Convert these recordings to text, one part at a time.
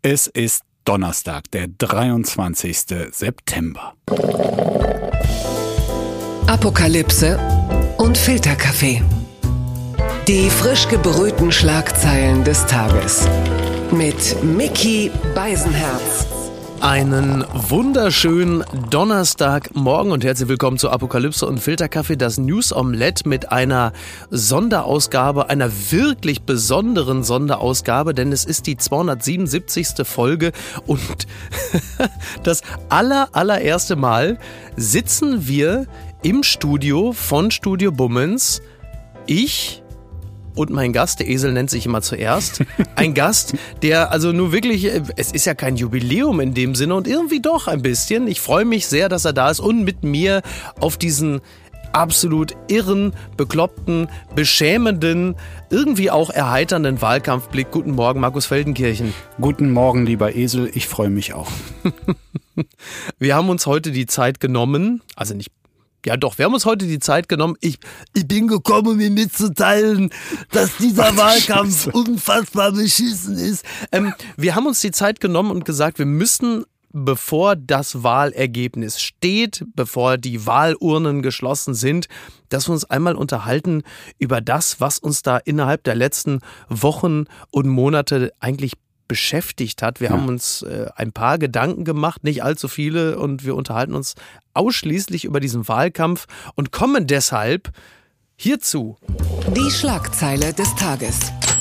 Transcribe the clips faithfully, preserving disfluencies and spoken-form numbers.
Es ist Donnerstag, der dreiundzwanzigsten September. Apokalypse und Filterkaffee. Die frisch gebrühten Schlagzeilen des Tages. Mit Micky Beisenherz. Einen wunderschönen Donnerstagmorgen und herzlich willkommen zu Apokalypse und Filterkaffee, das News Omelette mit einer Sonderausgabe, einer wirklich besonderen Sonderausgabe, denn es ist die zweihundertsiebenundsiebzigste Folge und das aller, allererste Mal sitzen wir im Studio von Studio Bummens. Ich und mein Gast, der Esel nennt sich immer zuerst, ein Gast, der also nur wirklich, es ist ja kein Jubiläum in dem Sinne und irgendwie doch ein bisschen. Ich freue mich sehr, dass er da ist und mit mir auf diesen absolut irren, bekloppten, beschämenden, irgendwie auch erheiternden Wahlkampf blickt. Guten Morgen, Markus Feldenkirchen. Guten Morgen, lieber Esel, ich freue mich auch. Wir haben uns heute die Zeit genommen, also nicht Ja doch, wir haben uns heute die Zeit genommen. Ich, ich bin gekommen, um mir mitzuteilen, dass dieser Wahlkampf unfassbar beschissen ist. Ähm, wir haben uns die Zeit genommen und gesagt, wir müssen, bevor das Wahlergebnis steht, bevor die Wahlurnen geschlossen sind, dass wir uns einmal unterhalten über das, was uns da innerhalb der letzten Wochen und Monate eigentlich beschäftigt hat. Wir ja. haben uns äh, ein paar Gedanken gemacht, nicht allzu viele, und wir unterhalten uns ausschließlich über diesen Wahlkampf und kommen deshalb hierzu. Die Schlagzeile des Tages.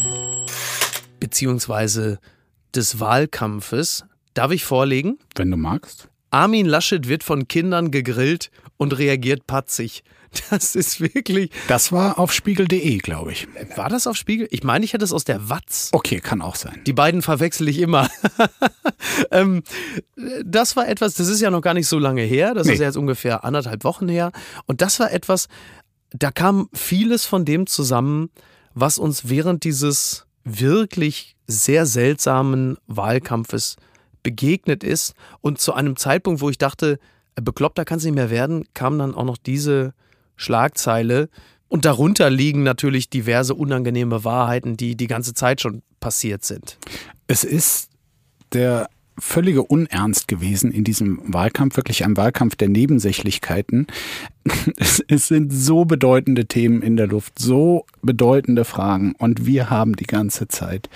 Beziehungsweise des Wahlkampfes. Darf ich vorlegen? Wenn du magst. Armin Laschet wird von Kindern gegrillt und reagiert patzig. Das ist wirklich... Das war auf Spiegel punkt de, glaube ich. War das auf Spiegel? Ich meine, ich hätte es aus der Watz. Okay, kann auch sein. Die beiden verwechsel ich immer. ähm, das war etwas, das ist ja noch gar nicht so lange her. Das nee. ist ja jetzt ungefähr anderthalb Wochen her. Und das war etwas, da kam vieles von dem zusammen, was uns während dieses wirklich sehr seltsamen Wahlkampfes begegnet ist. Und zu einem Zeitpunkt, wo ich dachte, bekloppter kann es nicht mehr werden, kam dann auch noch diese Schlagzeile. Und darunter liegen natürlich diverse unangenehme Wahrheiten, die die ganze Zeit schon passiert sind. Es ist der völlige Unernst gewesen in diesem Wahlkampf, wirklich ein Wahlkampf der Nebensächlichkeiten. Es, es sind so bedeutende Themen in der Luft, so bedeutende Fragen und wir haben die ganze Zeit,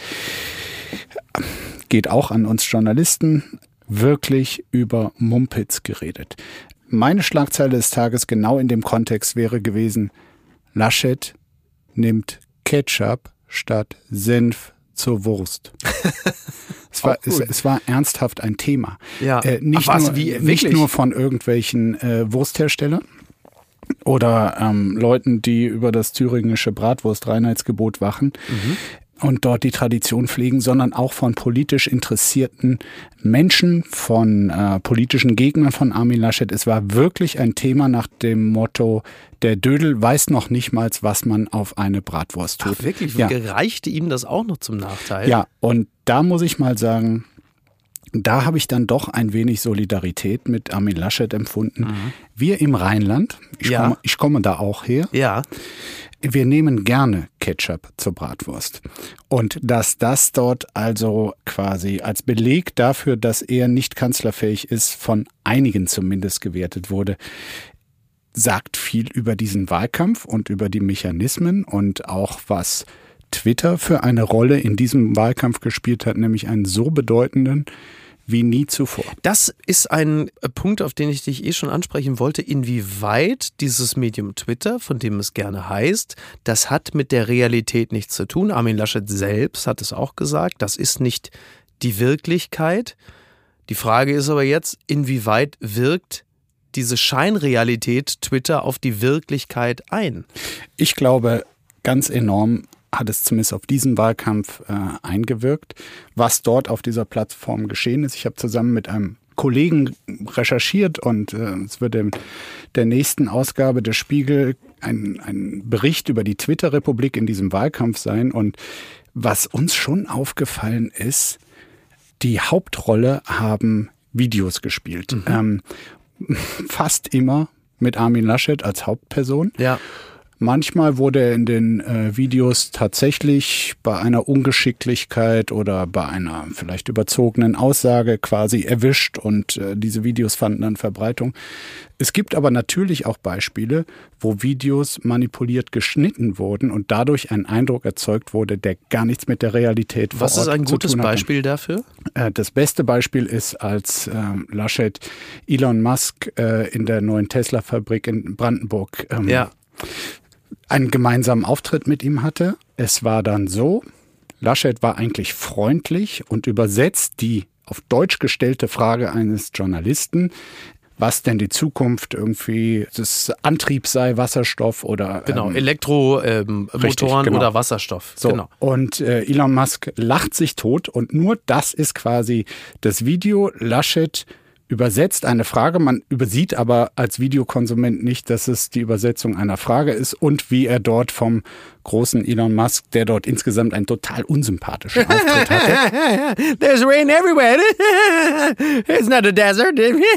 geht auch an uns Journalisten, wirklich über Mumpitz geredet. Meine Schlagzeile des Tages genau in dem Kontext wäre gewesen, Laschet nimmt Ketchup statt Senf zur Wurst. Es war, es, es war ernsthaft ein Thema. Ja. Äh, nicht, Ach, was, nur, wie, nicht nur von irgendwelchen äh, Wurstherstellern oder ähm, Leuten, die über das thüringische Bratwurst-Reinheitsgebot wachen. Mhm. Und dort die Tradition pflegen, sondern auch von politisch interessierten Menschen, von äh, politischen Gegnern von Armin Laschet. Es war wirklich ein Thema nach dem Motto, der Dödel weiß noch nicht mal, was man auf eine Bratwurst tut. Ach, wirklich? Ja. Gereichte ihm das auch noch zum Nachteil? Ja, und da muss ich mal sagen, da habe ich dann doch ein wenig Solidarität mit Armin Laschet empfunden. Mhm. Wir im Rheinland, ich, ja. komme, ich komme da auch her, ja. wir nehmen gerne Ketchup zur Bratwurst. Und dass das dort also quasi als Beleg dafür, dass er nicht kanzlerfähig ist, von einigen zumindest gewertet wurde, sagt viel über diesen Wahlkampf und über die Mechanismen und auch was Twitter für eine Rolle in diesem Wahlkampf gespielt hat, nämlich einen so bedeutenden wie nie zuvor. Das ist ein Punkt, auf den ich dich eh schon ansprechen wollte, inwieweit dieses Medium Twitter, von dem es gerne heißt, das hat mit der Realität nichts zu tun. Armin Laschet selbst hat es auch gesagt, das ist nicht die Wirklichkeit. Die Frage ist aber jetzt, inwieweit wirkt diese Scheinrealität Twitter auf die Wirklichkeit ein? Ich glaube, ganz enorm hat es zumindest auf diesen Wahlkampf äh, eingewirkt, was dort auf dieser Plattform geschehen ist. Ich habe zusammen mit einem Kollegen recherchiert und äh, es wird in der nächsten Ausgabe des Spiegel ein, ein Bericht über die Twitter-Republik in diesem Wahlkampf sein. Und was uns schon aufgefallen ist, die Hauptrolle haben Videos gespielt. Mhm. Ähm, fast immer mit Armin Laschet als Hauptperson. Ja. Manchmal wurde er in den äh, Videos tatsächlich bei einer Ungeschicklichkeit oder bei einer vielleicht überzogenen Aussage quasi erwischt und äh, diese Videos fanden dann Verbreitung. Es gibt aber natürlich auch Beispiele, wo Videos manipuliert geschnitten wurden und dadurch ein Eindruck erzeugt wurde, der gar nichts mit der Realität vor Ort zu tun hat. Was ist ein gutes Beispiel dafür? Äh, das beste Beispiel ist, als äh, Laschet Elon Musk äh, in der neuen Tesla-Fabrik in Brandenburg ähm, ja. einen gemeinsamen Auftritt mit ihm hatte. Es war dann so, Laschet war eigentlich freundlich und übersetzt die auf Deutsch gestellte Frage eines Journalisten, was denn die Zukunft irgendwie des Antriebs sei, Wasserstoff oder genau, ähm, Elektromotoren ähm, genau. oder Wasserstoff. So. Genau. Und äh, Elon Musk lacht sich tot und nur das ist quasi das Video. Laschet übersetzt eine Frage, man übersieht aber als Videokonsument nicht, dass es die Übersetzung einer Frage ist und wie er dort vom großen Elon Musk, der dort insgesamt einen total unsympathischen Auftritt hatte. There's rain everywhere. It's not a desert.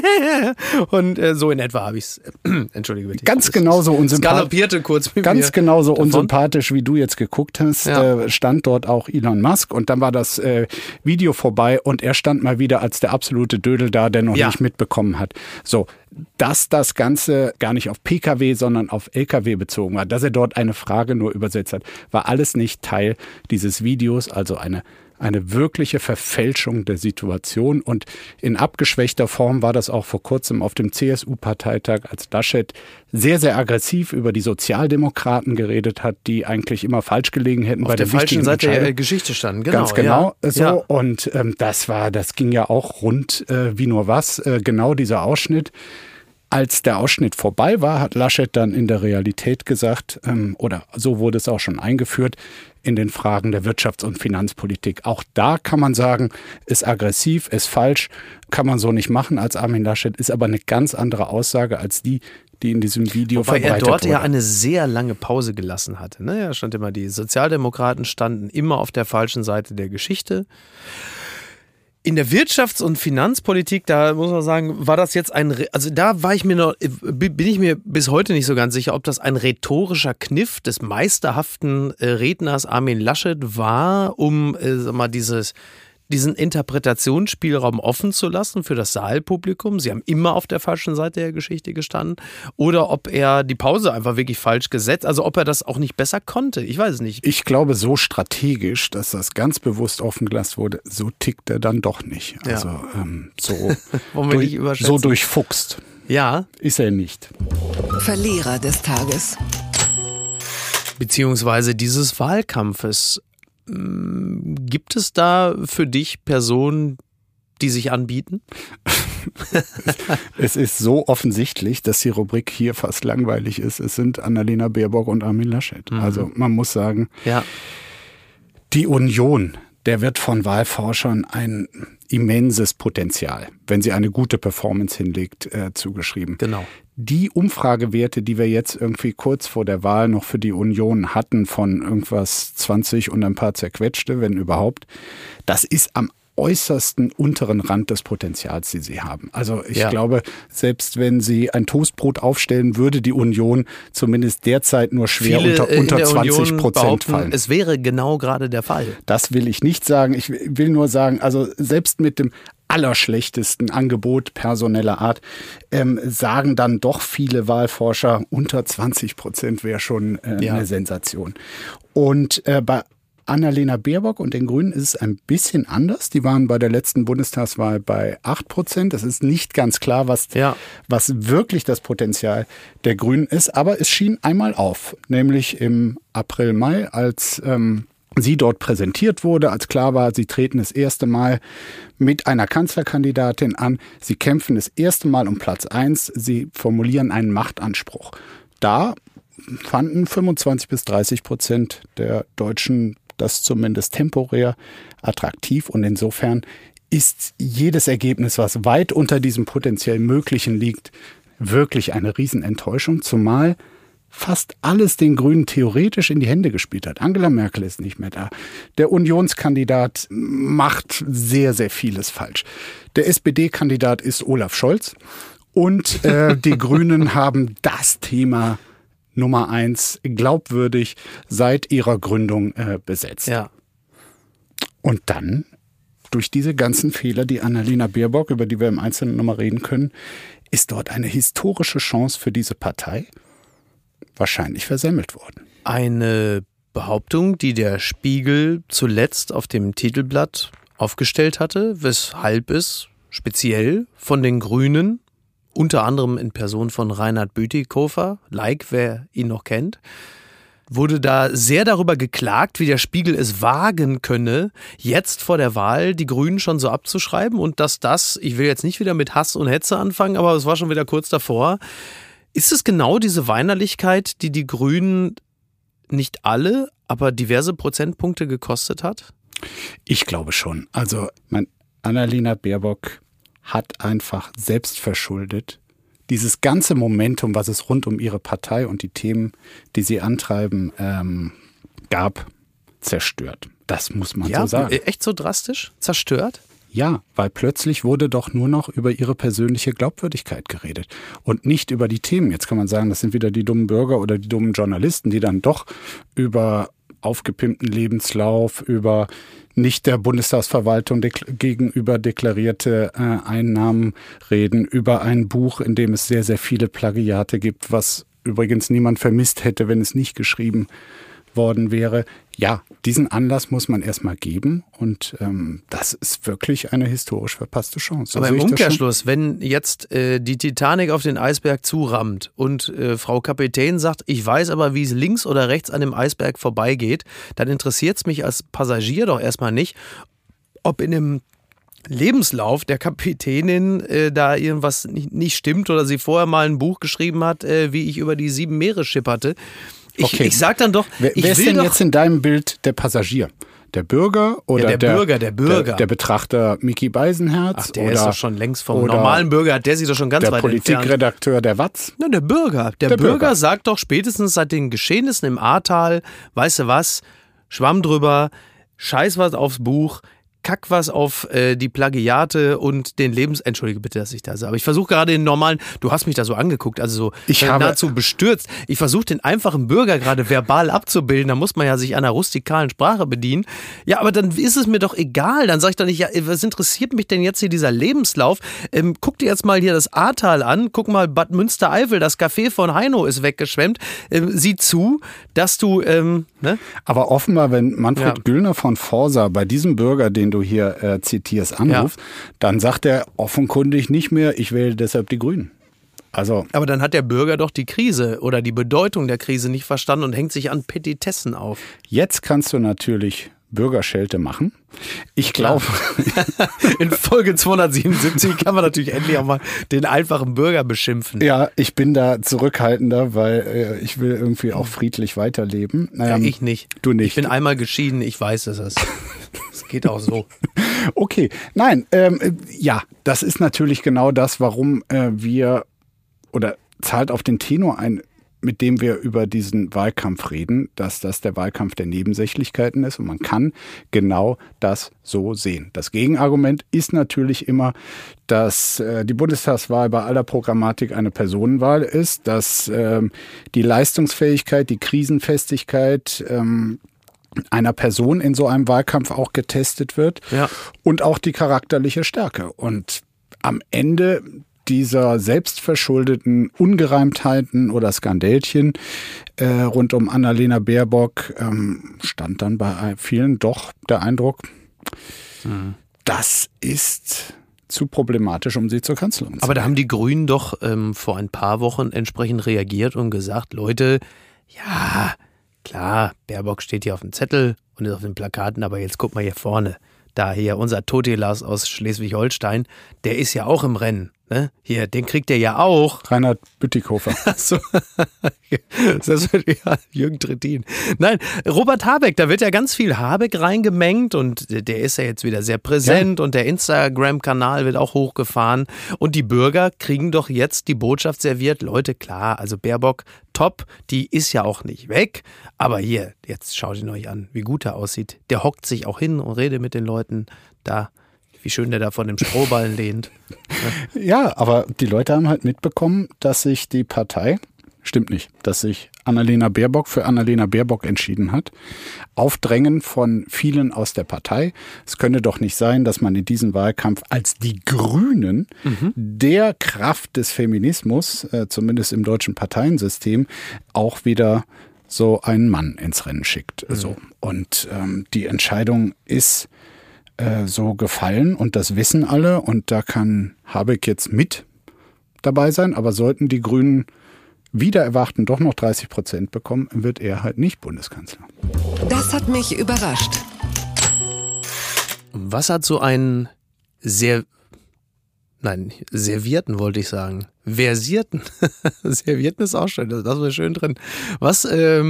Und äh, so in etwa habe ich es. Entschuldige bitte. Ganz genauso unsympathisch. Galoppierte kurz mit Ganz mir genauso davon. unsympathisch, wie du jetzt geguckt hast, Ja. äh, stand dort auch Elon Musk und dann war das äh, Video vorbei und er stand mal wieder als der absolute Dödel da, der noch Ja. nicht mitbekommen hat. So, dass das Ganze gar nicht auf P K W, sondern auf L K W bezogen war, dass er dort eine Frage nur übersetzt hat, war alles nicht Teil dieses Videos, also eine eine wirkliche Verfälschung der Situation. Und in abgeschwächter Form war das auch vor kurzem auf dem C S U-Parteitag, als Laschet sehr, sehr aggressiv über die Sozialdemokraten geredet hat, die eigentlich immer falsch gelegen hätten. Auf bei der, der falschen Seite Entscheidung. der Geschichte standen. Genau, Ganz genau ja. so. Ja. Und ähm, das war, das ging ja auch rund äh, wie nur was, äh, genau dieser Ausschnitt. Als der Ausschnitt vorbei war, hat Laschet dann in der Realität gesagt, ähm, oder so wurde es auch schon eingeführt, in den Fragen der Wirtschafts- und Finanzpolitik. Auch da kann man sagen, ist aggressiv, ist falsch, kann man so nicht machen als Armin Laschet, ist aber eine ganz andere Aussage als die, die in diesem Video Wobei verbreitet er dort wurde. ja eine sehr lange Pause gelassen hatte. Ne? Er stand immer, die Sozialdemokraten standen immer auf der falschen Seite der Geschichte. In der Wirtschafts- und Finanzpolitik, da muss man sagen, war das jetzt ein, also da war ich mir noch, bin ich mir bis heute nicht so ganz sicher, ob das ein rhetorischer Kniff des meisterhaften Redners Armin Laschet war, um, sag mal, dieses, diesen Interpretationsspielraum offen zu lassen für das Saalpublikum. Sie haben immer auf der falschen Seite der Geschichte gestanden. Oder ob er die Pause einfach wirklich falsch gesetzt, also ob er das auch nicht besser konnte. Ich weiß es nicht. Ich glaube, so strategisch, dass das ganz bewusst offen gelassen wurde, so tickt er dann doch nicht. Also Ja. ähm, so, Wollen wir durch, nicht überschätzen. so durchfuchst Ja, ist er nicht. Verlierer des Tages. beziehungsweise dieses Wahlkampfes. Gibt es da für dich Personen, die sich anbieten? Es ist so offensichtlich, dass die Rubrik hier fast langweilig ist. Es sind Annalena Baerbock und Armin Laschet. Mhm. Also man muss sagen, Ja. die Union, der wird von Wahlforschern ein immenses Potenzial, wenn sie eine gute Performance hinlegt, äh, zugeschrieben. Genau. Die Umfragewerte, die wir jetzt irgendwie kurz vor der Wahl noch für die Union hatten, von irgendwas zwanzig und ein paar zerquetschte, wenn überhaupt, das ist am äußersten unteren Rand des Potenzials, die sie haben. Also ich Ja. glaube, selbst wenn sie ein Toastbrot aufstellen, würde die Union zumindest derzeit nur schwer Viele unter, in unter der zwanzig Union Prozent behaupten, fallen. es wäre genau gerade der Fall. Das will ich nicht sagen. Ich will nur sagen, also selbst mit dem allerschlechtesten Angebot personeller Art ähm, sagen dann doch viele Wahlforscher, unter zwanzig Prozent wäre schon äh, Ja. eine Sensation. Und äh, bei Annalena Baerbock und den Grünen ist es ein bisschen anders. Die waren bei der letzten Bundestagswahl bei acht Prozent. Es ist nicht ganz klar, was, Ja. was wirklich das Potenzial der Grünen ist. Aber es schien einmal auf, nämlich im April, Mai, als ähm, sie dort präsentiert wurde, als klar war, sie treten das erste Mal mit einer Kanzlerkandidatin an. Sie kämpfen das erste Mal um Platz eins. Sie formulieren einen Machtanspruch. Da fanden fünfundzwanzig bis dreißig Prozent der Deutschen das zumindest temporär attraktiv. Und insofern ist jedes Ergebnis, was weit unter diesem potenziell Möglichen liegt, wirklich eine Riesenenttäuschung. Zumal fast alles den Grünen theoretisch in die Hände gespielt hat. Angela Merkel ist nicht mehr da. Der Unionskandidat macht sehr, sehr vieles falsch. Der S P D-Kandidat ist Olaf Scholz. Und äh, die Grünen haben das Thema Nummer eins glaubwürdig seit ihrer Gründung äh, besetzt. Ja. Und dann, durch diese ganzen Fehler, die Annalena Baerbock, über die wir im Einzelnen nochmal reden können, ist dort eine historische Chance für diese Partei wahrscheinlich versemmelt worden. Eine Behauptung, die der Spiegel zuletzt auf dem Titelblatt aufgestellt hatte, weshalb es speziell von den Grünen, unter anderem in Person von Reinhard Bütikofer, like wer ihn noch kennt, wurde da sehr darüber geklagt, wie der Spiegel es wagen könne, jetzt vor der Wahl die Grünen schon so abzuschreiben und dass das, ich will jetzt nicht wieder mit Hass und Hetze anfangen, aber es war schon wieder kurz davor. Ist es genau diese Weinerlichkeit, die die Grünen nicht alle, aber diverse Prozentpunkte gekostet hat? Ich glaube schon. Also mein, Annalena Baerbock hat einfach selbstverschuldet dieses ganze Momentum, was es rund um ihre Partei und die Themen, die sie antreiben, ähm, gab, zerstört. Das muss man ja, so sagen. Echt so drastisch? Zerstört? Ja, weil plötzlich wurde doch nur noch über ihre persönliche Glaubwürdigkeit geredet und nicht über die Themen. Jetzt kann man sagen, das sind wieder die dummen Bürger oder die dummen Journalisten, die dann doch über aufgepimpten Lebenslauf, über nicht der Bundestagsverwaltung dek- gegenüber deklarierte äh, Einnahmen reden, über ein Buch, in dem es sehr, sehr viele Plagiate gibt, was übrigens niemand vermisst hätte, wenn es nicht geschrieben worden wäre. Ja, diesen Anlass muss man erstmal geben und ähm, das ist wirklich eine historisch verpasste Chance. So Aber im sehe ich das schon. Umkehrschluss, wenn jetzt äh, die Titanic auf den Eisberg zurammt und äh, Frau Kapitän sagt, ich weiß aber, wie es links oder rechts an dem Eisberg vorbeigeht, dann interessiert es mich als Passagier doch erstmal nicht, ob in dem Lebenslauf der Kapitänin äh, da irgendwas nicht, nicht stimmt oder sie vorher mal ein Buch geschrieben hat, äh, wie ich über die sieben Meere schipperte. Ich, Okay. ich sag dann doch, Wer, ich wer ist will denn doch, jetzt in deinem Bild der Passagier? Der Bürger oder Ja, der Bürger, der Bürger. Der, der Betrachter Micky Beisenherz? ach, der oder, ist doch schon längst vom oder normalen Bürger, hat der sich doch schon ganz der weit entfernt. Politikredakteur der Watz? Na, der Bürger. Der, Der Bürger, Bürger. sagt doch spätestens seit den Geschehnissen im Ahrtal, weißt du was, Schwamm drüber, scheiß was aufs Buch, kack was auf äh, die Plagiate und den Lebens... Entschuldige bitte, dass ich da sage. Aber ich versuche gerade den normalen... Du hast mich da so angeguckt, also so Ich äh, habe- nahezu bestürzt. Ich versuche den einfachen Bürger gerade verbal abzubilden. Da muss man ja sich einer rustikalen Sprache bedienen. Ja, aber dann ist es mir doch egal. Dann sage ich doch nicht, ja, was interessiert mich denn jetzt hier dieser Lebenslauf? Ähm, guck dir jetzt mal hier das Ahrtal an. Guck mal Bad Münstereifel. Das Café von Heino ist weggeschwemmt. Ähm, sieh zu, dass du... Ähm, ne? Aber offenbar, wenn Manfred Ja. Güllner von Forsa bei diesem Bürger, den du hier äh, zitierst, anruft, dann sagt er offenkundig nicht mehr, ich wähle deshalb die Grünen. Also Aber dann hat der Bürger doch die Krise oder die Bedeutung der Krise nicht verstanden und hängt sich an Petitessen auf. jetzt kannst du natürlich Bürgerschelte machen. Ich glaube, In Folge zweihundertsiebenundsiebzig kann man natürlich endlich auch mal den einfachen Bürger beschimpfen. ja, ich bin da zurückhaltender, weil äh, ich will irgendwie auch friedlich weiterleben. Ja, Ähm, ich nicht. Du nicht. Ich bin einmal geschieden, ich weiß es. Es Es geht auch so. Okay, nein, ähm, äh, ja, das ist natürlich genau das, warum äh, wir oder zahlt auf den Tenor ein, mit dem wir über diesen Wahlkampf reden, dass das der Wahlkampf der Nebensächlichkeiten ist und man kann genau das so sehen. Das Gegenargument ist natürlich immer, dass äh, die Bundestagswahl bei aller Programmatik eine Personenwahl ist, dass ähm, die Leistungsfähigkeit, die Krisenfestigkeit ähm, einer Person in so einem Wahlkampf auch getestet wird Ja. und auch die charakterliche Stärke. Und am Ende dieser selbstverschuldeten Ungereimtheiten oder Skandälchen äh, rund um Annalena Baerbock ähm, stand dann bei vielen doch der Eindruck, mhm. das ist zu problematisch, um sie zur Kanzlerin zu Aber da machen. haben die Grünen doch ähm, vor ein paar Wochen entsprechend reagiert und gesagt, Leute, ja, klar, Baerbock steht hier auf dem Zettel und ist auf den Plakaten, aber jetzt guck mal hier vorne. Da hier unser Totilas aus Schleswig-Holstein, der ist ja auch im Rennen. Ne? Hier, den kriegt er ja auch. Reinhard Bütikofer. Achso. Das wird ja Jürgen Trittin. Nein, Robert Habeck, da wird ja ganz viel Habeck reingemengt und der ist ja jetzt wieder sehr präsent ja. Und der Instagram-Kanal wird auch hochgefahren und die Bürger kriegen doch jetzt die Botschaft serviert, Leute, klar, also Baerbock, top, die ist ja auch nicht weg, aber hier, jetzt schaut ihn euch an, wie gut er aussieht. Der hockt sich auch hin und redet mit den Leuten da. Wie schön der da von dem Strohballen lehnt. Ja, aber die Leute haben halt mitbekommen, dass sich die Partei Stimmt nicht, dass sich Annalena Baerbock für Annalena Baerbock entschieden hat. Auf Drängen von vielen aus der Partei. Es könne doch nicht sein, dass man in diesem Wahlkampf als die Grünen, mhm. der Kraft des Feminismus, äh, zumindest im deutschen Parteiensystem, auch wieder so einen Mann ins Rennen schickt. Mhm. So. Und ähm, die Entscheidung ist äh, so gefallen und das wissen alle. Und da kann Habeck jetzt mit dabei sein. Aber sollten die Grünen wieder erwarten, doch noch dreißig Prozent bekommen, wird er halt nicht Bundeskanzler. Das hat mich überrascht. Was hat so ein sehr, nein, servierten wollte ich sagen, versierten, servierten ist auch schön, das war schön drin. Was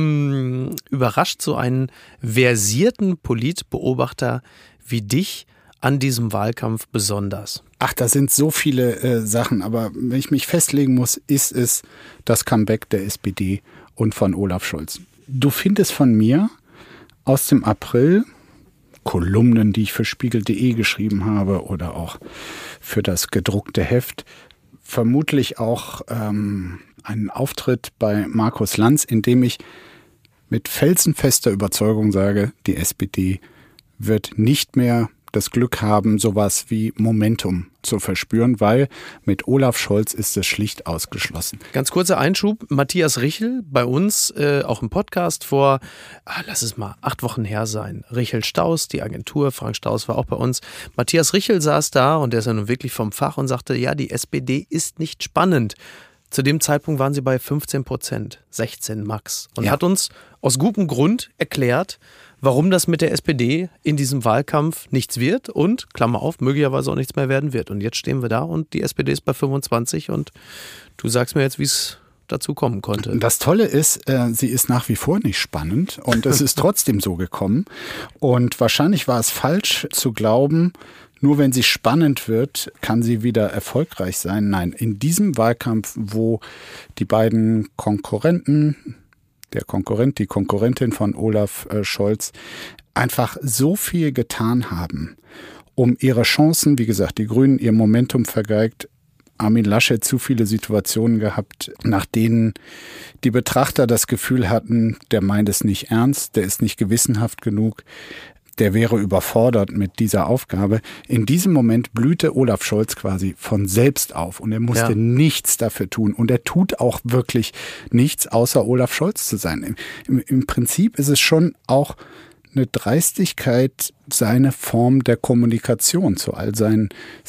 ähm, überrascht so einen versierten Politbeobachter wie dich an diesem Wahlkampf besonders? Ach, da sind so viele äh, Sachen, aber wenn ich mich festlegen muss, ist es das Comeback der S P D und von Olaf Scholz. Du findest von mir aus dem April Kolumnen, die ich für Spiegel punkt de geschrieben habe oder auch für das gedruckte Heft, vermutlich auch ähm, einen Auftritt bei Markus Lanz, in dem ich mit felsenfester Überzeugung sage, die S P D wird nicht mehr das Glück haben, sowas wie Momentum zu verspüren, weil mit Olaf Scholz ist es schlicht ausgeschlossen. Ganz kurzer Einschub, Matthias Richel bei uns, äh, auch im Podcast vor, ah, lass es mal, acht Wochen her sein. Richel Staus, die Agentur, Frank Staus war auch bei uns. Matthias Richel saß da und der ist ja nun wirklich vom Fach und sagte, ja, die S P D ist nicht spannend. Zu dem Zeitpunkt waren sie bei fünfzehn Prozent, sechzehn max. Und ja. hat uns aus gutem Grund erklärt, warum das mit der S P D in diesem Wahlkampf nichts wird und, Klammer auf, möglicherweise auch nichts mehr werden wird. Und jetzt stehen wir da und die S P D ist bei fünfundzwanzig und du sagst mir jetzt, wie es dazu kommen konnte. Das Tolle ist, äh, sie ist nach wie vor nicht spannend und es ist trotzdem so gekommen. Und wahrscheinlich war es falsch zu glauben, nur wenn sie spannend wird, kann sie wieder erfolgreich sein. Nein, in diesem Wahlkampf, wo die beiden Konkurrenten, der Konkurrent, die Konkurrentin von Olaf äh, Scholz, einfach so viel getan haben, um ihre Chancen, wie gesagt, die Grünen ihr Momentum vergeigt, Armin Laschet zu viele Situationen gehabt, nach denen die Betrachter das Gefühl hatten, der meint es nicht ernst, der ist nicht gewissenhaft genug, der wäre überfordert mit dieser Aufgabe. In diesem Moment blühte Olaf Scholz quasi von selbst auf und er musste ja. nichts dafür tun. Und er tut auch wirklich nichts, außer Olaf Scholz zu sein. Im, im Prinzip ist es schon auch eine Dreistigkeit, seine Form der Kommunikation zu all seinen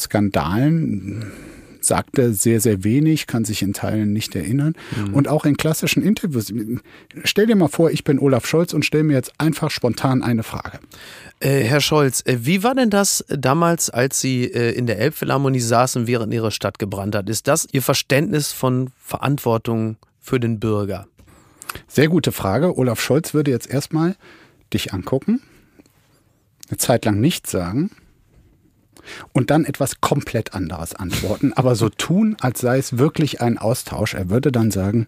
Skandalen. Sagt er sehr, sehr wenig, kann sich in Teilen nicht erinnern. Mhm. Und auch in klassischen Interviews. Stell dir mal vor, ich bin Olaf Scholz und stell mir jetzt einfach spontan eine Frage. Äh, Herr Scholz, äh, wie war denn das damals, als Sie äh, in der Elbphilharmonie saßen, während Ihre Stadt gebrannt hat? Ist das Ihr Verständnis von Verantwortung für den Bürger? Sehr gute Frage. Olaf Scholz würde jetzt erstmal dich angucken, eine Zeit lang nichts sagen, und dann etwas komplett anderes antworten, aber so tun, als sei es wirklich ein Austausch. Er würde dann sagen,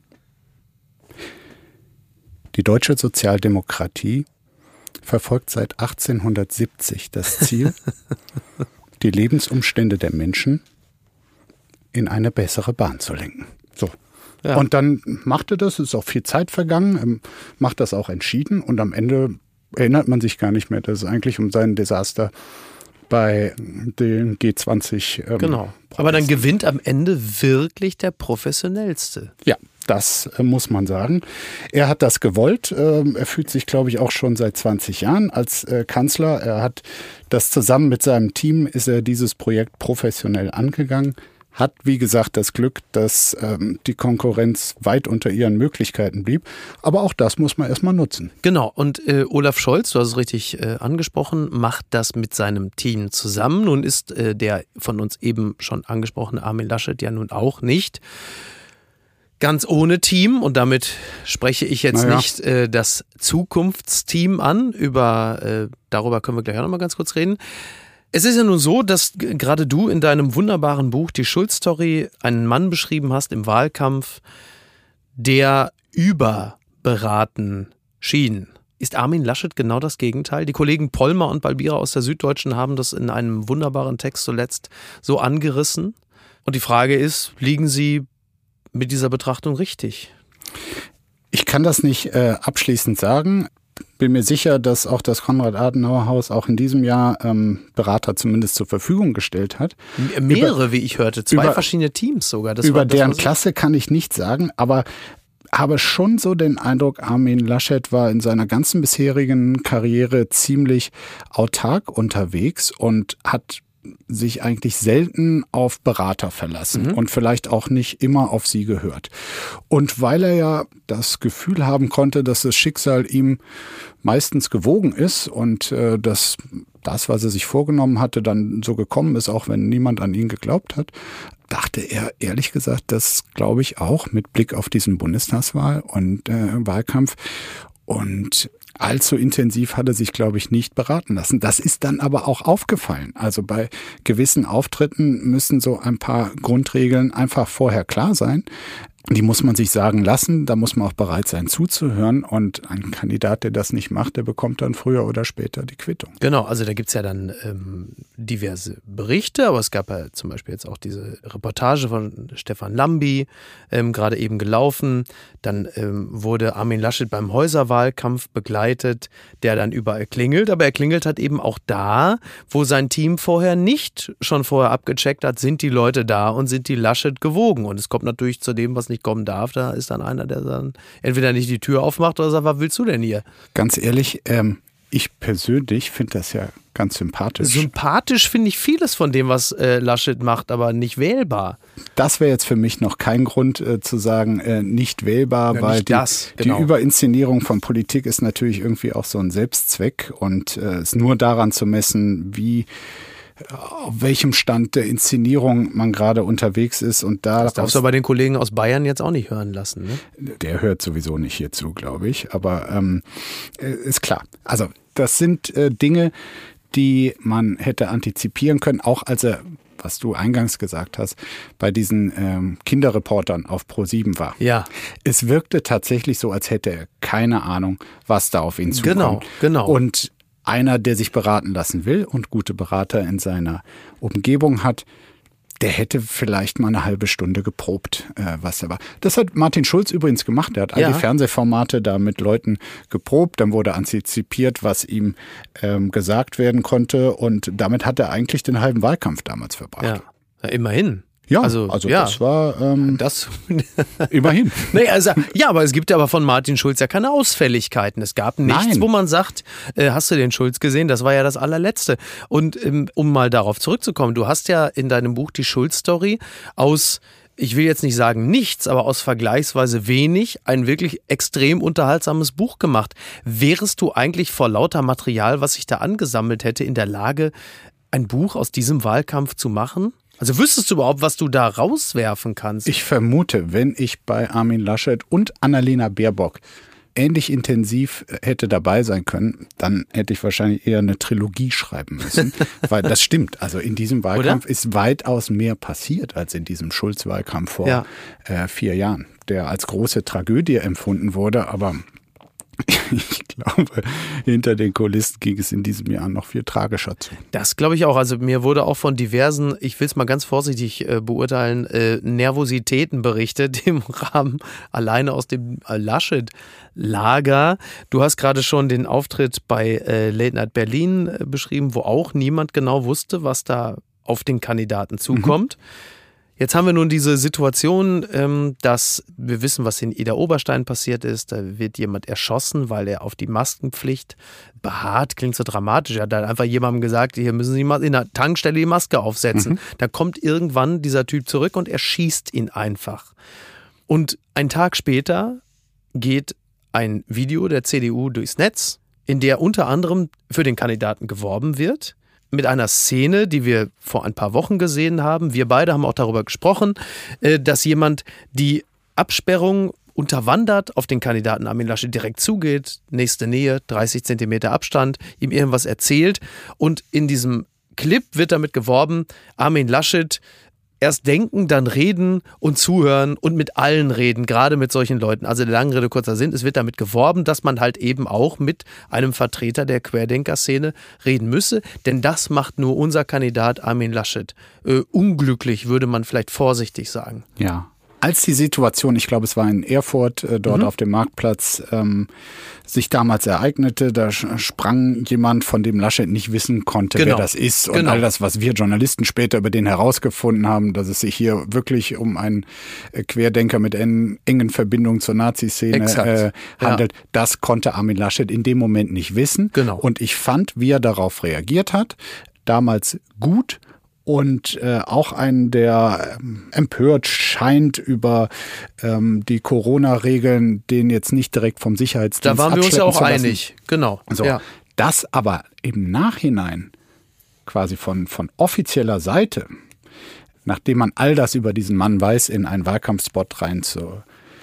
die deutsche Sozialdemokratie verfolgt seit achtzehnhundertsiebzig das Ziel, die Lebensumstände der Menschen in eine bessere Bahn zu lenken. So. Ja. Und dann macht er das, es ist auch viel Zeit vergangen, macht das auch entschieden und am Ende erinnert man sich gar nicht mehr, dass es eigentlich um sein Desaster bei den G zwanzig. Ähm, genau. Aber dann gewinnt am Ende wirklich der Professionellste. Ja, das äh, muss man sagen. Er hat das gewollt. Ähm, er fühlt sich, glaube ich, auch schon seit zwanzig Jahren als äh, Kanzler. Er hat das zusammen mit seinem Team, ist er dieses Projekt professionell angegangen. Hat, wie gesagt, das Glück, dass ähm, die Konkurrenz weit unter ihren Möglichkeiten blieb. Aber auch das muss man erstmal nutzen. Genau. Und äh, Olaf Scholz, du hast es richtig äh, angesprochen, macht das mit seinem Team zusammen. Nun ist äh, der von uns eben schon angesprochene Armin Laschet ja nun auch nicht ganz ohne Team. Und damit spreche ich jetzt naja. nicht äh, das Zukunftsteam an. Über, äh, darüber können wir gleich auch noch mal ganz kurz reden. Es ist ja nun so, dass gerade du in deinem wunderbaren Buch Die Schulz-Story einen Mann beschrieben hast im Wahlkampf, der überberaten schien. Ist Armin Laschet genau das Gegenteil? Die Kollegen Pollmer und Balbira aus der Süddeutschen haben das in einem wunderbaren Text zuletzt so angerissen. Und die Frage ist, liegen sie mit dieser Betrachtung richtig? Ich kann das nicht äh, abschließend sagen. Bin mir sicher, dass auch das Konrad-Adenauer-Haus auch in diesem Jahr ähm, Berater zumindest zur Verfügung gestellt hat. Mehrere, über, wie ich hörte, zwei über, verschiedene Teams sogar. Das über war, das deren war so. Klasse kann ich nichts sagen, aber habe schon so den Eindruck, Armin Laschet war in seiner ganzen bisherigen Karriere ziemlich autark unterwegs und hat sich eigentlich selten auf Berater verlassen mhm. und vielleicht auch nicht immer auf sie gehört. Und weil er ja das Gefühl haben konnte, dass das Schicksal ihm meistens gewogen ist und äh, dass das, was er sich vorgenommen hatte, dann so gekommen ist, auch wenn niemand an ihn geglaubt hat, dachte er ehrlich gesagt, das glaube ich auch mit Blick auf diesen Bundestagswahl und äh, Wahlkampf. Und allzu intensiv hat er sich, glaube ich, nicht beraten lassen. Das ist dann aber auch aufgefallen. Also bei gewissen Auftritten müssen so ein paar Grundregeln einfach vorher klar sein. Die muss man sich sagen lassen, da muss man auch bereit sein zuzuhören und ein Kandidat, der das nicht macht, der bekommt dann früher oder später die Quittung. Genau, also da gibt es ja dann ähm, diverse Berichte, aber es gab ja zum Beispiel jetzt auch diese Reportage von Stefan Lambi, ähm, gerade eben gelaufen. Dann ähm, wurde Armin Laschet beim Häuserwahlkampf begleitet, der dann überall klingelt, aber er klingelt hat eben auch da, wo sein Team vorher nicht schon vorher abgecheckt hat, sind die Leute da und sind die Laschet gewogen. Und es kommt natürlich zu dem, was nicht kommen darf, da ist dann einer, der dann entweder nicht die Tür aufmacht oder sagt, was willst du denn hier? Ganz ehrlich, ähm, ich persönlich finde das ja ganz sympathisch. Sympathisch finde ich vieles von dem, was äh, Laschet macht, aber nicht wählbar. Das wäre jetzt für mich noch kein Grund äh, zu sagen, äh, nicht wählbar, ja, weil nicht die, das, genau. die Überinszenierung von Politik ist natürlich irgendwie auch so ein Selbstzweck und äh, ist nur daran zu messen, wie auf welchem Stand der Inszenierung man gerade unterwegs ist. Und da das darfst du aber den Kollegen aus Bayern jetzt auch nicht hören lassen. Ne? Der hört sowieso nicht hierzu, glaube ich. Aber ähm, ist klar. Also das sind äh, Dinge, die man hätte antizipieren können, auch als er, was du eingangs gesagt hast, bei diesen ähm, Kinderreportern auf ProSieben war. Ja. Es wirkte tatsächlich so, als hätte er keine Ahnung, was da auf ihn zukommt. Genau, genau. Und einer, der sich beraten lassen will und gute Berater in seiner Umgebung hat, der hätte vielleicht mal eine halbe Stunde geprobt, äh, was er war. Das hat Martin Schulz übrigens gemacht. Er hat all ja. die Fernsehformate da mit Leuten geprobt. Dann wurde antizipiert, was ihm ähm, gesagt werden konnte. Und damit hat er eigentlich den halben Wahlkampf damals verbracht. Ja, ja immerhin. Ja, also, also ja. das war ähm, das immerhin. Nee, also, ja, aber es gibt aber von Martin Schulz ja keine Ausfälligkeiten. Es gab nichts, Nein. wo man sagt, äh, hast du den Schulz gesehen? Das war ja das allerletzte. Und ähm, um mal darauf zurückzukommen, du hast ja in deinem Buch die Schulz-Story aus, ich will jetzt nicht sagen nichts, aber aus vergleichsweise wenig ein wirklich extrem unterhaltsames Buch gemacht. Wärest du eigentlich vor lauter Material, was sich da angesammelt hätte, in der Lage, ein Buch aus diesem Wahlkampf zu machen? Also wüsstest du überhaupt, was du da rauswerfen kannst? Ich vermute, wenn ich bei Armin Laschet und Annalena Baerbock ähnlich intensiv hätte dabei sein können, dann hätte ich wahrscheinlich eher eine Trilogie schreiben müssen. Weil das stimmt. Also in diesem Wahlkampf Oder? ist weitaus mehr passiert als in diesem Schulz-Wahlkampf vor ja. äh, vier Jahren, der als große Tragödie empfunden wurde, aber ich glaube, hinter den Kulissen ging es in diesem Jahr noch viel tragischer zu. Das glaube ich auch. Also mir wurde auch von diversen, ich will es mal ganz vorsichtig äh, beurteilen, äh, Nervositäten berichtet im Rahmen alleine aus dem äh, Laschet-Lager. Du hast gerade schon den Auftritt bei äh, Late Night Berlin äh, beschrieben, wo auch niemand genau wusste, was da auf den Kandidaten zukommt. Mhm. Jetzt haben wir nun diese Situation, dass wir wissen, was in Ida Oberstein passiert ist. Da wird jemand erschossen, weil er auf die Maskenpflicht beharrt. Klingt so dramatisch. Er hat dann einfach jemandem gesagt, hier müssen Sie mal in der Tankstelle die Maske aufsetzen. Mhm. Da kommt irgendwann dieser Typ zurück und er schießt ihn einfach. Und einen Tag später geht ein Video der C D U durchs Netz, in der unter anderem für den Kandidaten geworben wird. Mit einer Szene, die wir vor ein paar Wochen gesehen haben. Wir beide haben auch darüber gesprochen, dass jemand die Absperrung unterwandert, auf den Kandidaten Armin Laschet direkt zugeht, nächste Nähe, dreißig Zentimeter Abstand, ihm irgendwas erzählt. Und in diesem Clip wird damit geworben, Armin Laschet erst denken, dann reden und zuhören und mit allen reden, gerade mit solchen Leuten. Also der lange Rede, kurzer Sinn, es wird damit geworben, dass man halt eben auch mit einem Vertreter der Querdenker-Szene reden müsse, denn das macht nur unser Kandidat Armin Laschet. Äh, unglücklich, würde man vielleicht vorsichtig sagen. Ja, als die Situation, ich glaube, es war in Erfurt, äh, dort mhm. auf dem Marktplatz, ähm, sich damals ereignete, da sprang jemand, von dem Laschet nicht wissen konnte, genau. wer das ist. Und genau. all das, was wir Journalisten später über den herausgefunden haben, dass es sich hier wirklich um einen Querdenker mit en, engen Verbindungen zur Nazi-Szene äh, handelt, ja. das konnte Armin Laschet in dem Moment nicht wissen. Genau. Und ich fand, wie er darauf reagiert hat, damals gut. Und äh, auch einen, der ähm, empört scheint über ähm, die Corona-Regeln, den jetzt nicht direkt vom Sicherheitsdienst da waren wir uns ja auch einig, genau. So, ja. Das aber im Nachhinein quasi von, von offizieller Seite, nachdem man all das über diesen Mann weiß, in einen Wahlkampfspot rein zu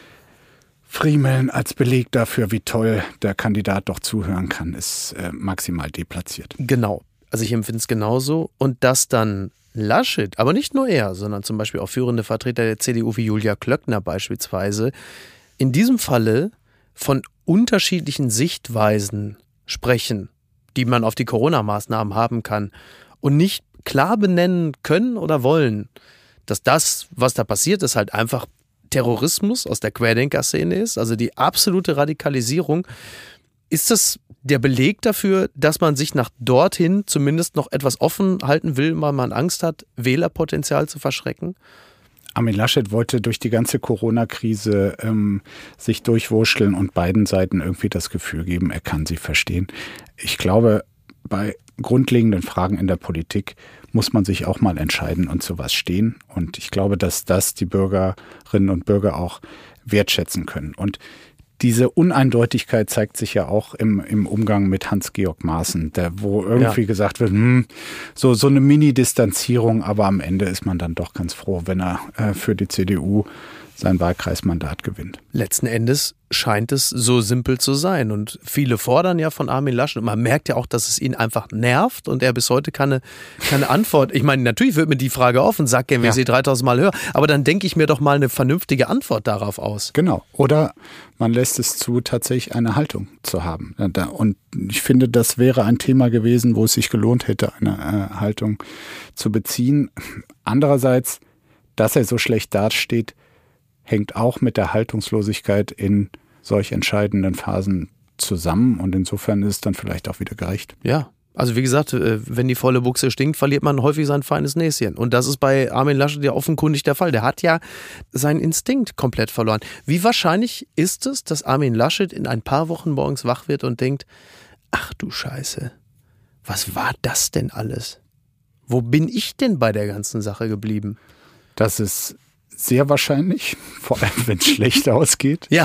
friemeln als Beleg dafür, wie toll der Kandidat doch zuhören kann, ist äh, maximal deplatziert. Genau. Also ich empfinde es genauso. Und dass dann Laschet, aber nicht nur er, sondern zum Beispiel auch führende Vertreter der C D U wie Julia Klöckner beispielsweise, in diesem Falle von unterschiedlichen Sichtweisen sprechen, die man auf die Corona-Maßnahmen haben kann und nicht klar benennen können oder wollen, dass das, was da passiert ist, halt einfach Terrorismus aus der Querdenker-Szene ist, also die absolute Radikalisierung. Ist das der Beleg dafür, dass man sich nach dorthin zumindest noch etwas offen halten will, weil man Angst hat, Wählerpotenzial zu verschrecken? Armin Laschet wollte durch die ganze Corona-Krise ähm, sich durchwurschteln und beiden Seiten irgendwie das Gefühl geben, er kann sie verstehen. Ich glaube, bei grundlegenden Fragen in der Politik muss man sich auch mal entscheiden und zu was stehen. Und ich glaube, dass das die Bürgerinnen und Bürger auch wertschätzen können. Und diese Uneindeutigkeit zeigt sich ja auch im, im Umgang mit Hans-Georg Maaßen, der, wo irgendwie ja. gesagt wird, hm, so, so eine Mini-Distanzierung, aber am Ende ist man dann doch ganz froh, wenn er äh, für die C D U sein Wahlkreismandat gewinnt. Letzten Endes scheint es so simpel zu sein. Und viele fordern ja von Armin Laschet. Und man merkt ja auch, dass es ihn einfach nervt und er bis heute keine, keine Antwort. Ich meine, natürlich wird mir die Frage offen, sagt er, wenn ich sie dreitausend Mal höre. Aber dann denke ich mir doch mal eine vernünftige Antwort darauf aus. Genau. Oder man lässt es zu, tatsächlich eine Haltung zu haben. Und ich finde, das wäre ein Thema gewesen, wo es sich gelohnt hätte, eine äh, Haltung zu beziehen. Andererseits, dass er so schlecht dasteht, hängt auch mit der Haltungslosigkeit in solch entscheidenden Phasen zusammen. Und insofern ist es dann vielleicht auch wieder gerecht. Ja, also wie gesagt, wenn die volle Buchse stinkt, verliert man häufig sein feines Näschen. Und das ist bei Armin Laschet ja offenkundig der Fall. Der hat ja seinen Instinkt komplett verloren. Wie wahrscheinlich ist es, dass Armin Laschet in ein paar Wochen morgens wach wird und denkt, ach du Scheiße, was war das denn alles? Wo bin ich denn bei der ganzen Sache geblieben? Das ist sehr wahrscheinlich, vor allem wenn es schlecht ausgeht. Ja.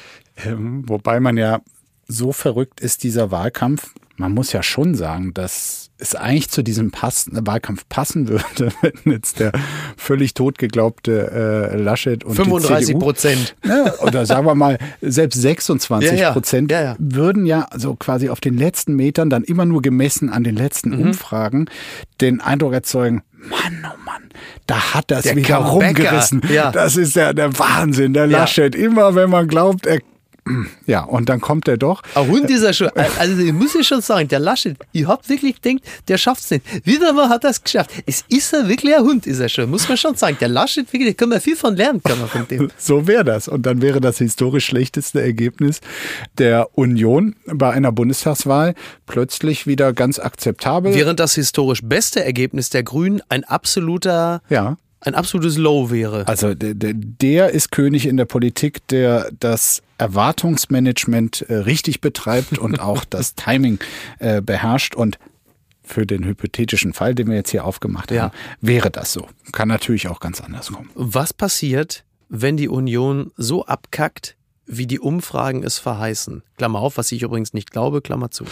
Ähm, wobei man ja so verrückt ist, dieser Wahlkampf. Man muss ja schon sagen, dass es eigentlich zu diesem Pass- Wahlkampf passen würde, wenn jetzt der völlig totgeglaubte äh, Laschet und fünfunddreißig Prozent. Ne, oder sagen wir mal, selbst sechsundzwanzig Prozent ja, ja. Ja, ja. würden ja so quasi auf den letzten Metern, dann immer nur gemessen an den letzten mhm. Umfragen, den Eindruck erzeugen, Mann, oh Mann, da hat das der wieder Comebacker. rumgerissen. Ja. Das ist ja der Wahnsinn, der Laschet. Ja. Immer wenn man glaubt, er ja, und dann kommt er doch. Ein Hund ist er schon. Also ich muss ja schon sagen, der Laschet, ich hab wirklich gedacht, der schafft's nicht. Wieder mal hat er es geschafft. Es ist er wirklich ein Hund, ist er schon. Muss man schon sagen. Der Laschet, wirklich, da können wir viel von lernen, kann man von dem. So wäre das. Und dann wäre das historisch schlechteste Ergebnis der Union bei einer Bundestagswahl plötzlich wieder ganz akzeptabel. Während das historisch beste Ergebnis der Grünen ein absoluter... Ja. Ein absolutes Low wäre. Also der, der, der ist König in der Politik, der das Erwartungsmanagement äh, richtig betreibt und auch das Timing äh, beherrscht. Und für den hypothetischen Fall, den wir jetzt hier aufgemacht haben, ja. wäre das so. Kann natürlich auch ganz anders kommen. Was passiert, wenn die Union so abkackt, wie die Umfragen es verheißen? Klammer auf, was ich übrigens nicht glaube, Klammer zu.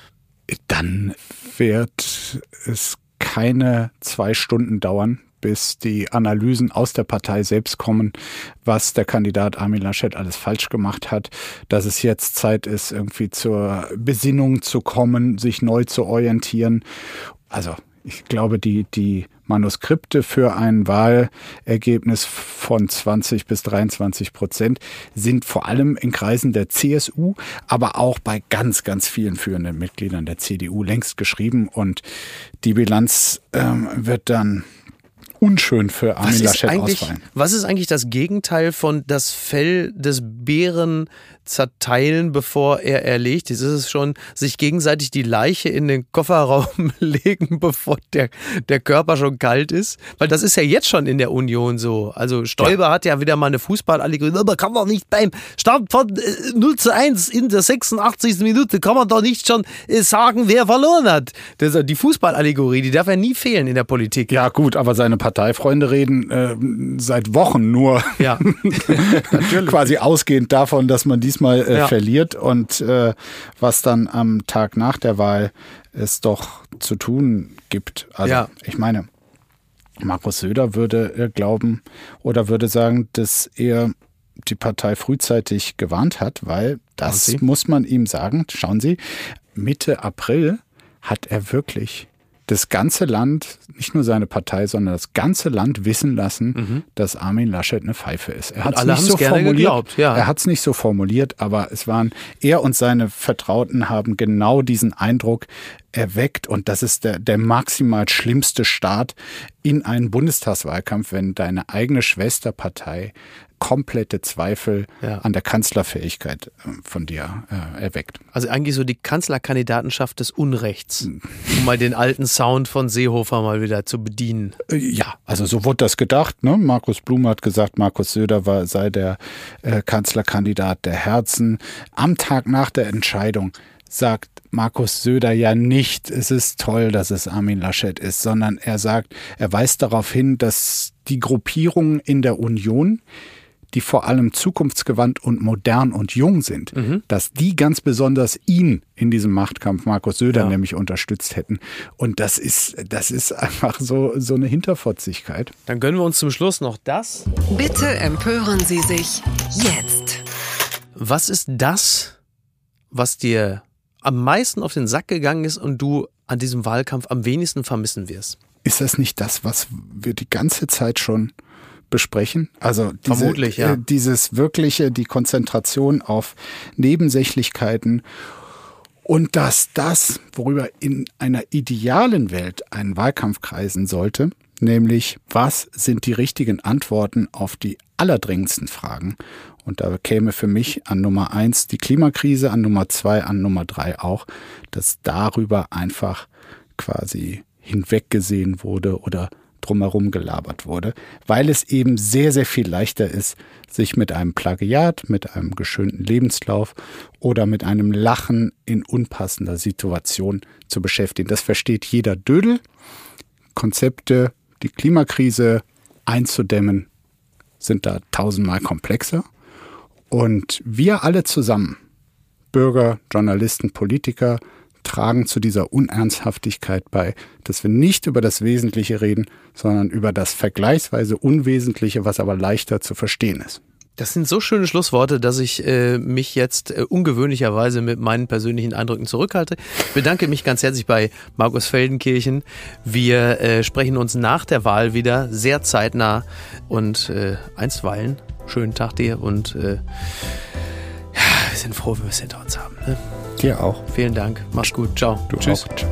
Dann wird es keine zwei Stunden dauern, bis die Analysen aus der Partei selbst kommen, was der Kandidat Armin Laschet alles falsch gemacht hat, dass es jetzt Zeit ist, irgendwie zur Besinnung zu kommen, sich neu zu orientieren. Also ich glaube, die, die Manuskripte für ein Wahlergebnis von zwanzig bis dreiundzwanzig Prozent sind vor allem in Kreisen der C S U, aber auch bei ganz, ganz vielen führenden Mitgliedern der C D U längst geschrieben. Und die Bilanz ähm, wird dann unschön für Armin Laschet ausfallen. Was ist eigentlich das Gegenteil von das Fell des Bären zerteilen, bevor er erlegt ist? Ist es schon, sich gegenseitig die Leiche in den Kofferraum legen, bevor der, der Körper schon kalt ist? Weil das ist ja jetzt schon in der Union so. Also Stoiber ja. hat ja wieder mal eine Fußballallegorie, aber kann man nicht beim Stand von null zu eins in der sechsundachtzigsten Minute, kann man doch nicht schon sagen, wer verloren hat. Das, die Fußballallegorie, die darf ja nie fehlen in der Politik. Ja gut, aber seine Parteifreunde reden äh, seit Wochen nur ja. quasi ausgehend davon, dass man diesmal äh, ja. verliert und äh, was dann am Tag nach der Wahl es doch zu tun gibt. Also ja. ich meine, Markus Söder würde äh, glauben oder würde sagen, dass er die Partei frühzeitig gewarnt hat, weil das muss man ihm sagen. Schauen Sie, Mitte April hat er wirklich das ganze Land, nicht nur seine Partei, sondern das ganze Land wissen lassen, mhm. dass Armin Laschet eine Pfeife ist. Er hat es nicht so formuliert. Geglaubt, ja. Er hat es nicht so formuliert, aber es waren, er und seine Vertrauten haben genau diesen Eindruck erweckt und das ist der, der maximal schlimmste Start in einen Bundestagswahlkampf, wenn deine eigene Schwesterpartei komplette Zweifel ja. an der Kanzlerfähigkeit von dir äh, erweckt. Also eigentlich so die Kanzlerkandidatenschaft des Unrechts, um mal den alten Sound von Seehofer mal wieder zu bedienen. Ja, also so wurde das gedacht. Ne? Markus Blum hat gesagt, Markus Söder war, sei der äh, Kanzlerkandidat der Herzen. Am Tag nach der Entscheidung sagt Markus Söder ja nicht, es ist toll, dass es Armin Laschet ist, sondern er sagt, er weist darauf hin, dass die Gruppierungen in der Union, die vor allem zukunftsgewandt und modern und jung sind, mhm. dass die ganz besonders ihn in diesem Machtkampf, Markus Söder, ja. nämlich unterstützt hätten. Und das ist, das ist einfach so, so eine Hinterfotzigkeit. Dann gönnen wir uns zum Schluss noch das. Bitte empören Sie sich jetzt. Was ist das, was dir am meisten auf den Sack gegangen ist und du an diesem Wahlkampf am wenigsten vermissen wirst? Ist das nicht das, was wir die ganze Zeit schon besprechen? Also diese, Vermutlich, ja. äh, dieses wirkliche, die Konzentration auf Nebensächlichkeiten und dass das, worüber in einer idealen Welt ein Wahlkampf kreisen sollte, nämlich was sind die richtigen Antworten auf die allerdringendsten Fragen? Und da käme für mich an Nummer eins die Klimakrise, an Nummer zwei, an Nummer drei auch, dass darüber einfach quasi hinweggesehen wurde oder drumherum gelabert wurde, weil es eben sehr, sehr viel leichter ist, sich mit einem Plagiat, mit einem geschönten Lebenslauf oder mit einem Lachen in unpassender Situation zu beschäftigen. Das versteht jeder Dödel. Konzepte, die Klimakrise einzudämmen, sind da tausendmal komplexer. Und wir alle zusammen, Bürger, Journalisten, Politiker, tragen zu dieser Unernsthaftigkeit bei, dass wir nicht über das Wesentliche reden, sondern über das vergleichsweise Unwesentliche, was aber leichter zu verstehen ist. Das sind so schöne Schlussworte, dass ich äh, mich jetzt äh, ungewöhnlicherweise mit meinen persönlichen Eindrücken zurückhalte. Ich bedanke mich ganz herzlich bei Markus Feldenkirchen. Wir äh, sprechen uns nach der Wahl wieder, sehr zeitnah und äh, einstweilen. Schönen Tag dir und äh, ja, wir sind froh, wenn wir es hinter uns haben. Ne? Dir auch. Vielen Dank. Mach's gut. Ciao. Du Tschüss. Auch.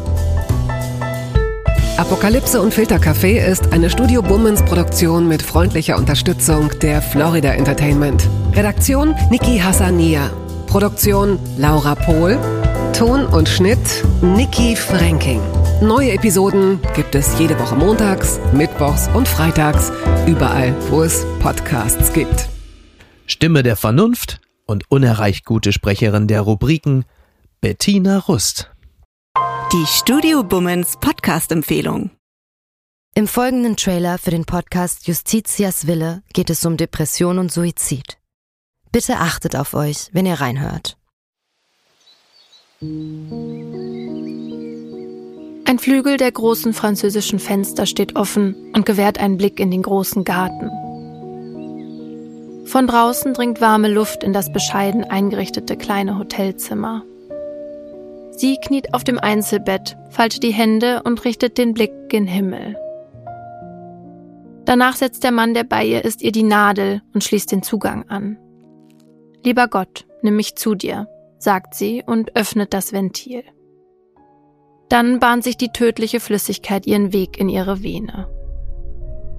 Apokalypse und Filtercafé ist eine Studio Bummens Produktion mit freundlicher Unterstützung der Florida Entertainment. Redaktion Niki Hassania. Produktion Laura Pohl. Ton und Schnitt Niki Fränking. Neue Episoden gibt es jede Woche montags, mittwochs und freitags, überall, wo es Podcasts gibt. Stimme der Vernunft und unerreicht gute Sprecherin der Rubriken Bettina Rust. Die Studio Bummens Podcast-Empfehlung. Im folgenden Trailer für den Podcast Justitias Wille geht es um Depression und Suizid. Bitte achtet auf euch, wenn ihr reinhört. Ein Flügel der großen französischen Fenster steht offen und gewährt einen Blick in den großen Garten. Von draußen dringt warme Luft in das bescheiden eingerichtete kleine Hotelzimmer. Sie kniet auf dem Einzelbett, faltet die Hände und richtet den Blick gen Himmel. Danach setzt der Mann, der bei ihr ist, ihr die Nadel und schließt den Zugang an. »Lieber Gott, nimm mich zu dir«, sagt sie und öffnet das Ventil. Dann bahnt sich die tödliche Flüssigkeit ihren Weg in ihre Vene.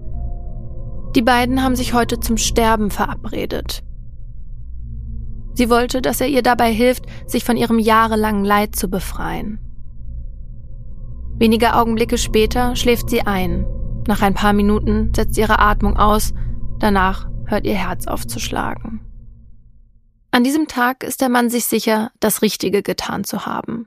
Die beiden haben sich heute zum Sterben verabredet. Sie wollte, dass er ihr dabei hilft, sich von ihrem jahrelangen Leid zu befreien. Wenige Augenblicke später schläft sie ein. Nach ein paar Minuten setzt ihre Atmung aus, danach hört ihr Herz auf zu schlagen. An diesem Tag ist der Mann sich sicher, das Richtige getan zu haben.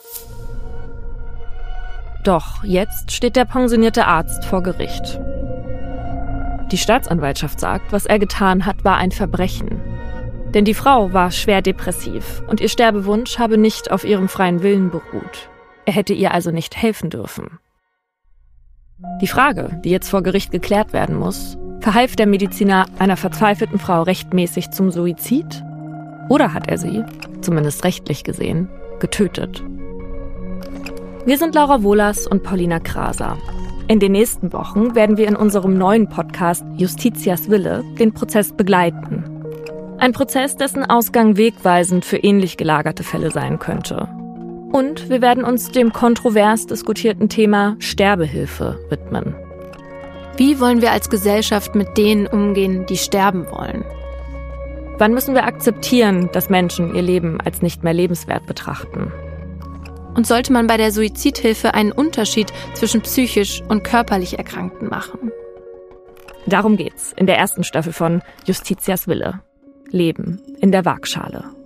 Doch jetzt steht der pensionierte Arzt vor Gericht. Die Staatsanwaltschaft sagt, was er getan hat, war ein Verbrechen. Denn die Frau war schwer depressiv und ihr Sterbewunsch habe nicht auf ihrem freien Willen beruht. Er hätte ihr also nicht helfen dürfen. Die Frage, die jetzt vor Gericht geklärt werden muss: Verhalf der Mediziner einer verzweifelten Frau rechtmäßig zum Suizid? Oder hat er sie, zumindest rechtlich gesehen, getötet? Wir sind Laura Wohlers und Paulina Kraser. In den nächsten Wochen werden wir in unserem neuen Podcast Justitias Wille den Prozess begleiten. Ein Prozess, dessen Ausgang wegweisend für ähnlich gelagerte Fälle sein könnte. Und wir werden uns dem kontrovers diskutierten Thema Sterbehilfe widmen. Wie wollen wir als Gesellschaft mit denen umgehen, die sterben wollen? Wann müssen wir akzeptieren, dass Menschen ihr Leben als nicht mehr lebenswert betrachten? Und sollte man bei der Suizidhilfe einen Unterschied zwischen psychisch und körperlich Erkrankten machen? Darum geht's in der ersten Staffel von Justitias Wille. Leben in der Waagschale.